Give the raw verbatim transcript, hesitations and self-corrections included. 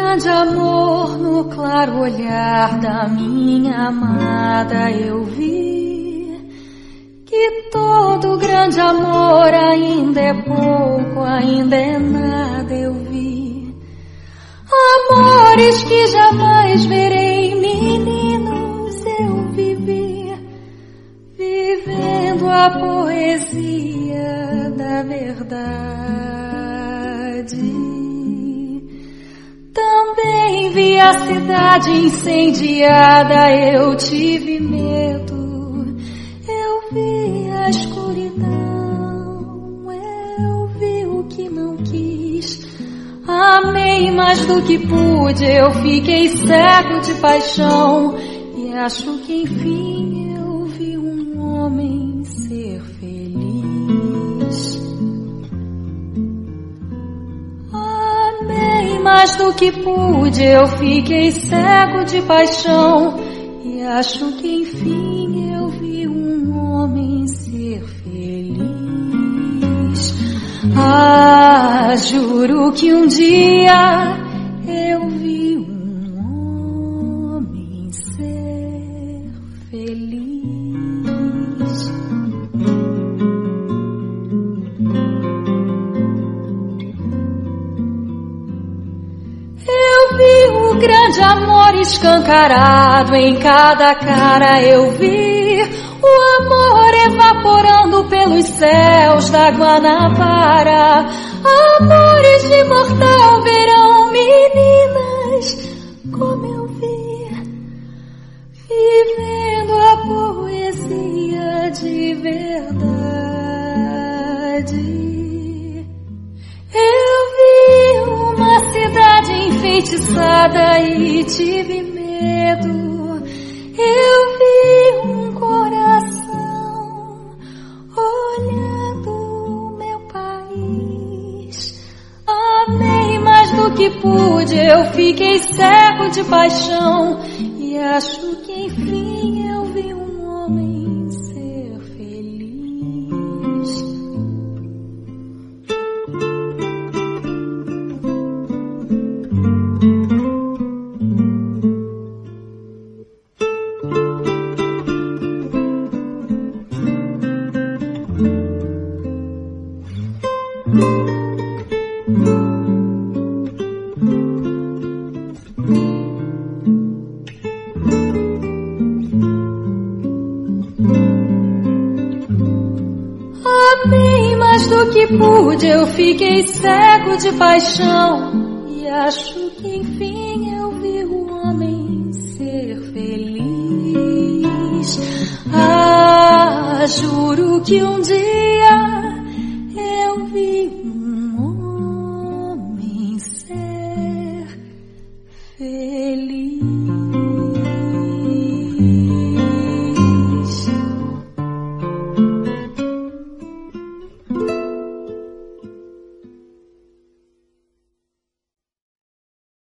grande amor no claro olhar da minha amada eu vi, que todo grande amor ainda é pouco, ainda é nada eu vi. Amores que jamais verei, meninos, eu vivi, vivendo a poesia da verdade. Também vi a cidade incendiada, eu tive medo, eu vi a escuridão, eu vi o que não quis. Amei mais do que pude, eu fiquei cego de paixão, e acho que enfim eu vi um homem ser feliz. Amei mais do que pude, eu fiquei cego de paixão, e acho que enfim eu vi um homem ser feliz. Ah, juro que um dia eu vi um homem ser feliz. Eu vi o grande amor escancarado em cada cara, eu vi o amor evaporando pelos céus da Guanabara. Amores de mortal verão, meninas, como eu vi, vivendo a poesia de verdade. Eu vi uma cidade enfeitiçada e tive medo. Eu vi um coração olhando meu país. Amei mais do que pude, eu fiquei cego de paixão, e acho que enfim eu vi um homem ser feliz. Amei mais do que pude, eu fiquei cego de paixão, e acho que enfim eu vi o homem ser feliz. Ah, juro que um dia